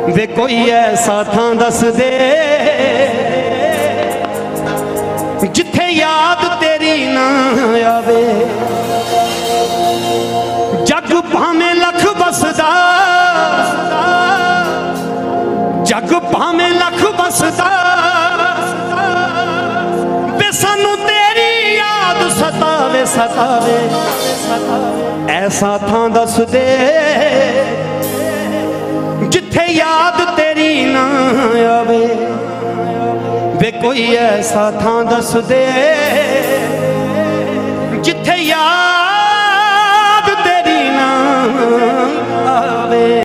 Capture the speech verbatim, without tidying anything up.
वे कोई ऐसा थां दस दे जिथे याद तेरी ना आवे। जग भावें लख बसदा, जग भावें लख बसदा, वे सानू तेरी याद सतावे सतावे। ऐसा थां दस दे जिथे याद तेरी ना आवे। वे कोई ऐसा थां दस दे जिथे